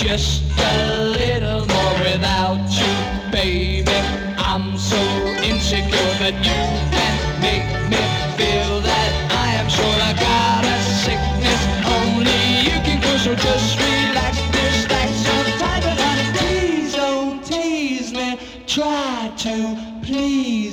just a little more without you, baby. I'm so insecure that you can make me feel that I am sure I got a sickness only you can cure. So just relax, some time, but honey, please don't tease me. Try to please